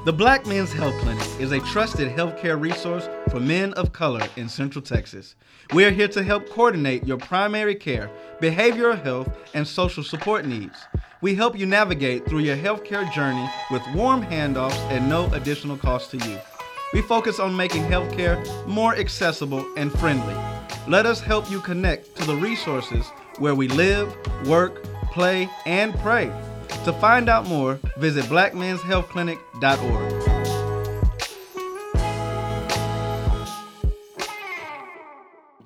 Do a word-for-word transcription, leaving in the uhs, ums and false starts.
The Black Men's Health Clinic is a trusted healthcare resource for men of color in Central Texas. We are here to help coordinate your primary care, behavioral health, and social support needs. We help you navigate through your healthcare journey with warm handoffs and no additional cost to you. We focus on making healthcare more accessible and friendly. Let us help you connect to the resources where we live, work, play, and pray. To find out more, visit black mens health clinic dot org.